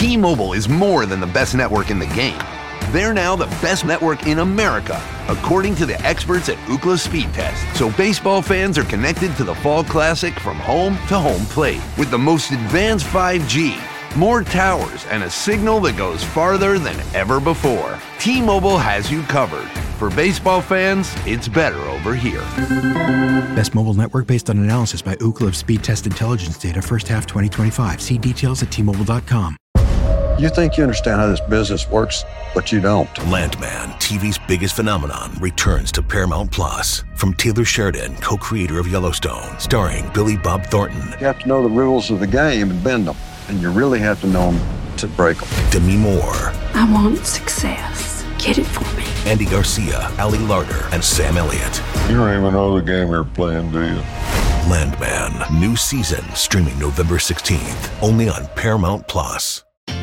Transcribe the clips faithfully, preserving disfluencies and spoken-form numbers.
T-Mobile is more than the best network in the game. They're now the best network in America, according to the experts at Ookla Speed Test. So baseball fans are connected to the Fall Classic from home to home plate with the most advanced five G, more towers, and a signal that goes farther than ever before. T-Mobile has you covered. For baseball fans, it's better over here. Best mobile network based on analysis by Ookla of Speed Test Intelligence data first half twenty twenty-five. See details at T Mobile dot com. You think you understand how this business works, but you don't. Landman, T V's biggest phenomenon, returns to Paramount Plus. From Taylor Sheridan, co-creator of Yellowstone, starring Billy Bob Thornton. You have to know the rules of the game and bend them. And you really have to know them to break them. Demi Moore. I want success. Get it for me. Andy Garcia, Ali Larter, and Sam Elliott. You don't even know the game you're playing, do you? Landman, new season, streaming November sixteenth, only on Paramount Plus.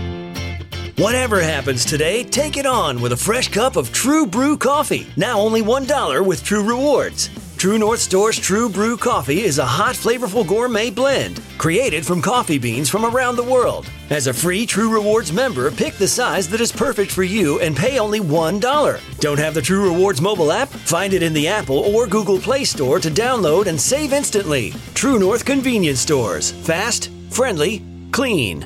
Whatever happens today, take it on with a fresh cup of True Brew coffee. Now only one dollar with True Rewards. True North Store's True Brew coffee is a hot, flavorful gourmet blend created from coffee beans from around the world. As a free True Rewards member, pick the size that is perfect for you and pay only one dollar. Don't have the True Rewards mobile app? Find it in the Apple or Google Play Store to download and save instantly. True North Convenience Stores. Fast, friendly, clean.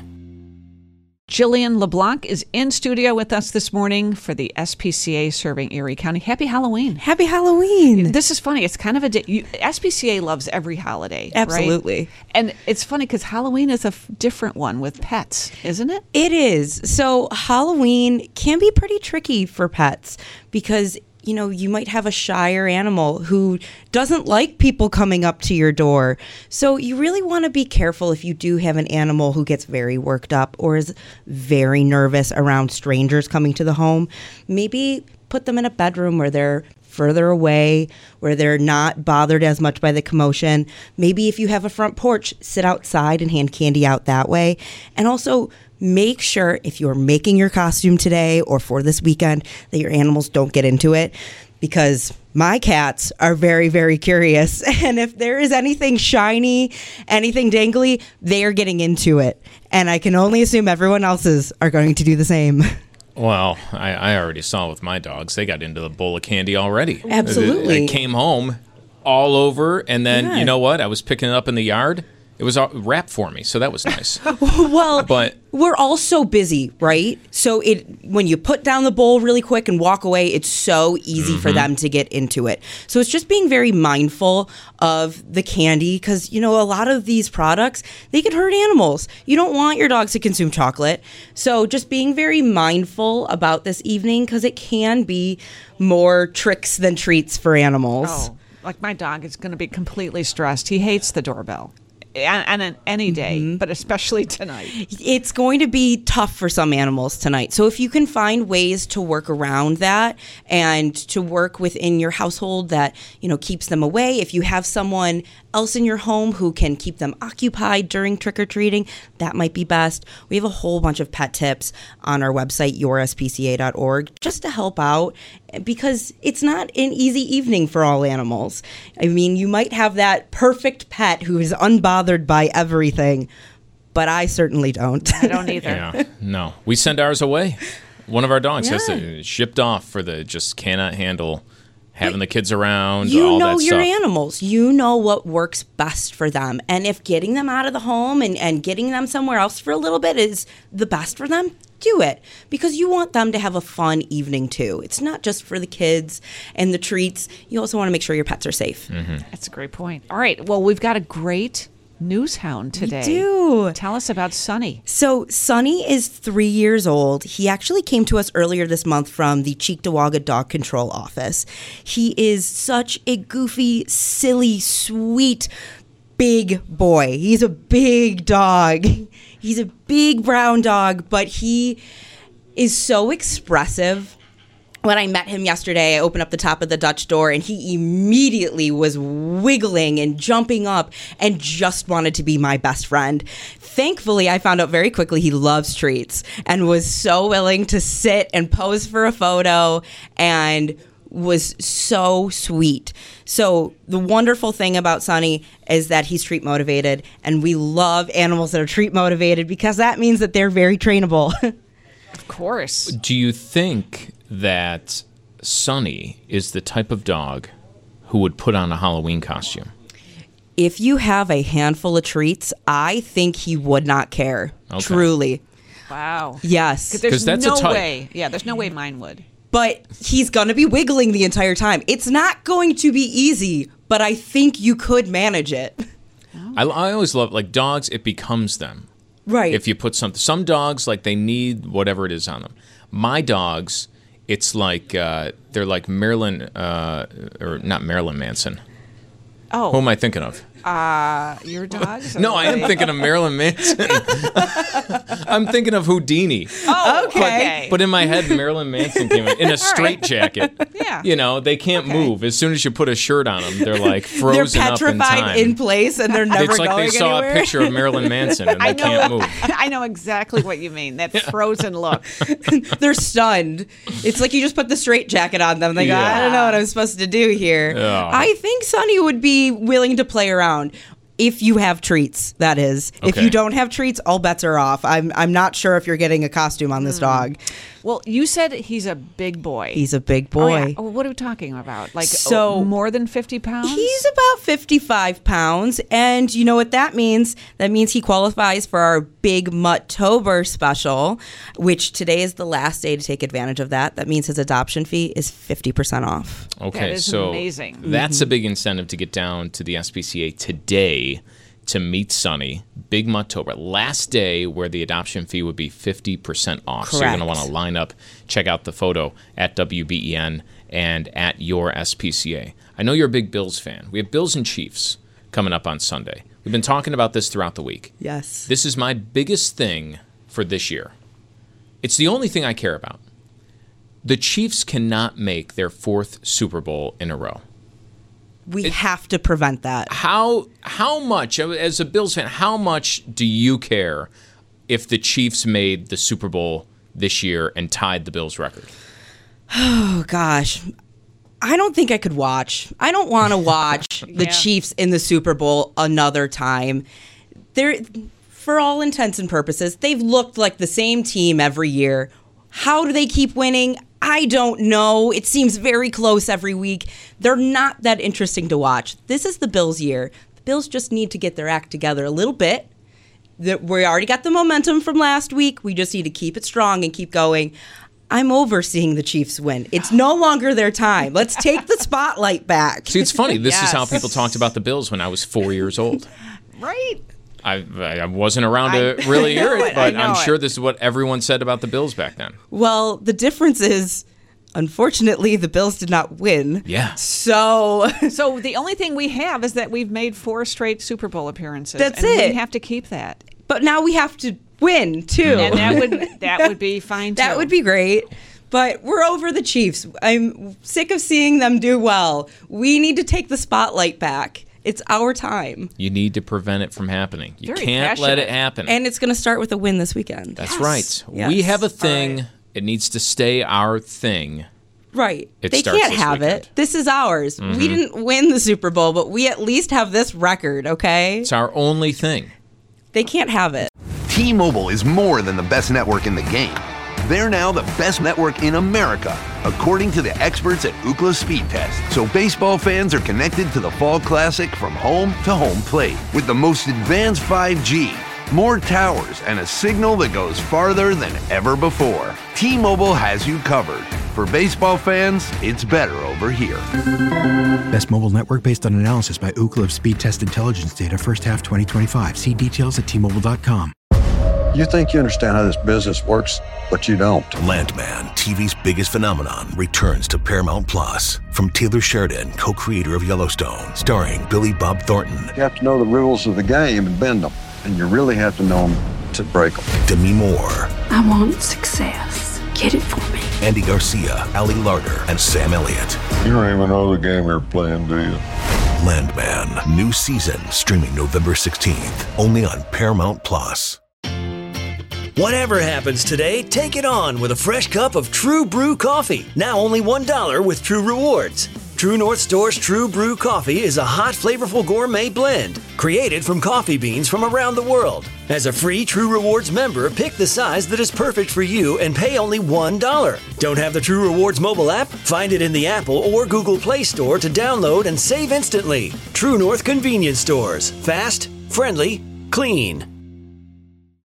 Jillian LeBlanc is in studio with us this morning for the S P C A serving Erie County. Happy Halloween. Happy Halloween. This is funny. It's kind of a day. You, S P C A loves every holiday. Absolutely. Right? And it's funny because Halloween is a f- different one with pets, isn't it? It is. So Halloween can be pretty tricky for pets because you know, you might have a shyer animal who doesn't like people coming up to your door. So you really want to be careful if you do have an animal who gets very worked up or is very nervous around strangers coming to the home. Maybe put them in a bedroom where they're further away, where they're not bothered as much by the commotion. Maybe if you have a front porch, sit outside and hand candy out that way. And also make sure if you're making your costume today or for this weekend that your animals don't get into it, because my cats are very, very curious. And if there is anything shiny, anything dangly, they are getting into it. And I can only assume everyone else's are going to do the same. Well, I, I already saw with my dogs. They got into the bowl of candy already. Absolutely. They, they came home all over, and then, yeah. you know what? I was picking it up in the yard. It was wrapped for me, so that was nice. Well, but we're all so busy, right? So it when you put down the bowl really quick and walk away, it's so easy mm-hmm. for them to get into it. So it's just being very mindful of the candy because, you know, a lot of these products, they can hurt animals. You don't want your dogs to consume chocolate. So just being very mindful about this evening because it can be more tricks than treats for animals. Oh, like my dog is going to be completely stressed. He hates the doorbell. And, and any day, mm-hmm. but especially tonight. It's going to be tough for some animals tonight. So if you can find ways to work around that and to work within your household that, you know, keeps them away. If you have someone else in your home who can keep them occupied during trick-or-treating, that might be best. We have a whole bunch of pet tips on our website, your s p c a dot org, just to help out because it's not an easy evening for all animals. I mean, you might have that perfect pet who is unbothered by everything, but I certainly don't. I don't either. Yeah, no. We send ours away. One of our dogs yeah. has to shipped off for the just cannot handle having the kids around, you all know that your stuff. animals. You know what works best for them. And if getting them out of the home and, and getting them somewhere else for a little bit is the best for them, do it. Because you want them to have a fun evening, too. It's not just for the kids and the treats. You also want to make sure your pets are safe. Mm-hmm. That's a great point. All right. Well, we've got a great news hound today. We do. Tell us about Sunny. So Sunny is three years old. He actually came to us earlier this month from the Cheektowaga Dog Control Office. He is such a goofy, silly, sweet, big boy. He's a big dog. He's a big brown dog, but he is so expressive. When I met him yesterday, I opened up the top of the Dutch door and he immediately was wiggling and jumping up and just wanted to be my best friend. Thankfully, I found out very quickly he loves treats and was so willing to sit and pose for a photo and was so sweet. So the wonderful thing about Sonny is that he's treat motivated, and we love animals that are treat motivated because that means that they're very trainable. Of course. Do you think that Sonny is the type of dog who would put on a Halloween costume? If you have a handful of treats, I think he would not care. Okay. Truly. Wow. Yes. Because there's that's no a type. way. Yeah, there's no way mine would. But he's going to be wiggling the entire time. It's not going to be easy, but I think you could manage it. I, I always love, like, dogs, it becomes them. Right. If you put something, some dogs, like, they need whatever it is on them. My dogs, it's like, uh, they're like Marilyn, uh, or not Marilyn Manson. Oh. Who am I thinking of? Uh, your dogs? No, I am thinking of Marilyn Manson. I'm thinking of Houdini. Oh, okay. But, but in my head, Marilyn Manson came in, in a straitjacket. Yeah. You know, they can't Okay. move. As soon as you put a shirt on them, they're like frozen They're up in petrified time. in place, and they're never it's like going they saw anywhere. a picture of Marilyn Manson and they I know, can't move. I know exactly what you mean. That frozen look. They're stunned. It's like you just put the straight jacket on them. They go, Yeah. I don't know what I'm supposed to do here. Yeah. I think Sonny would be willing to play around. If you have treats, that is. If Okay. you don't have treats, all bets are off. I'm I'm not sure if you're getting a costume on this dog. Well, you said he's a big boy. He's a big Oh, boy. yeah. Oh, what are we talking about? Like So- oh, more than fifty pounds? He's about fifty-five pounds, and you know what that means? That means he qualifies for our Big Mutt-tober special, which today is the last day to take advantage of that. That means his adoption fee is fifty percent off. Okay, That is so amazing. that's a big incentive to get down to the S P C A today to meet Sonny. Big Mutt-tober, last day where the adoption fee would be fifty percent off. So you're going to Correct. want to line up, check out the photo at W B E N and at your S P C A. I know you're a big Bills fan. We have Bills and Chiefs coming up on Sunday. We've been talking about this throughout the week. Yes. This is my biggest thing for this year. It's the only thing I care about. The Chiefs cannot make their fourth Super Bowl in a row. We have to prevent that. How how much, as a Bills fan, how much do you care if the Chiefs made the Super Bowl this year and tied the Bills record? Oh, gosh. I don't think I could watch. I don't want to watch the Yeah. Chiefs in the Super Bowl another time. They're, for all intents and purposes, they've looked like the same team every year. How do they keep winning? I don't know. It seems very close every week. They're not that interesting to watch. This is the Bills' year. The Bills just need to get their act together a little bit. The- We already got the momentum from last week. We just need to keep it strong and keep going. I'm over seeing the Chiefs win. It's no longer their time. Let's take the spotlight back. See, it's funny. This is how Yes. people talked about the Bills when I was four years old. right. I, I wasn't around to I- really I hear know it, it, but I I'm know sure it. this is what everyone said about the Bills back then. Well, the difference is, unfortunately, the Bills did not win. Yeah. So So the only thing we have is that we've made four straight Super Bowl appearances. That's and it. We have to keep that. but now we have to win, too. And that would that would be fine too. That would be great. But we're over the Chiefs. I'm sick of seeing them do well. We need to take the spotlight back. It's our time. You need to prevent it from happening. You Very can't let it passionate. happen. And it's going to start with a win this weekend. That's Yes. right. Yes. We have a All thing. right. It needs to stay our thing. Right. It they starts can't this have weekend. it. This is ours. Mhm. We didn't win the Super Bowl, but we at least have this record, okay? It's our only thing. They can't have it. T-Mobile is more than the best network in the game. They're now the best network in America, according to the experts at Ookla Speed Test. So baseball fans are connected to the Fall Classic from home to home plate with the most advanced five G, more towers, and a signal that goes farther than ever before. T-Mobile has you covered. For baseball fans, it's better over here. Best mobile network based on analysis by Ookla of Speed Test Intelligence data first half twenty twenty-five. See details at T Mobile dot com. You think you understand how this business works, but you don't. Landman, T V's biggest phenomenon, returns to Paramount Plus. From Taylor Sheridan, co-creator of Yellowstone, starring Billy Bob Thornton, You have to know the rules of the game and bend them. And you really have to know them to break them. Demi Moore, I want success. Get it for me. Andy Garcia, Ali Larter, and Sam Elliott. You don't even know the game you're playing, do you? Landman, new season, streaming November sixteenth, only on Paramount Plus. Whatever happens today, take it on with a fresh cup of True Brew coffee. Now only one dollar with True Rewards. True North Store's True Brew coffee is a hot, flavorful gourmet blend created from coffee beans from around the world. As a free True Rewards member, pick the size that is perfect for you and pay only one dollar. Don't have the True Rewards mobile app? Find it in the Apple or Google Play Store to download and save instantly. True North Convenience Stores. Fast, friendly, clean.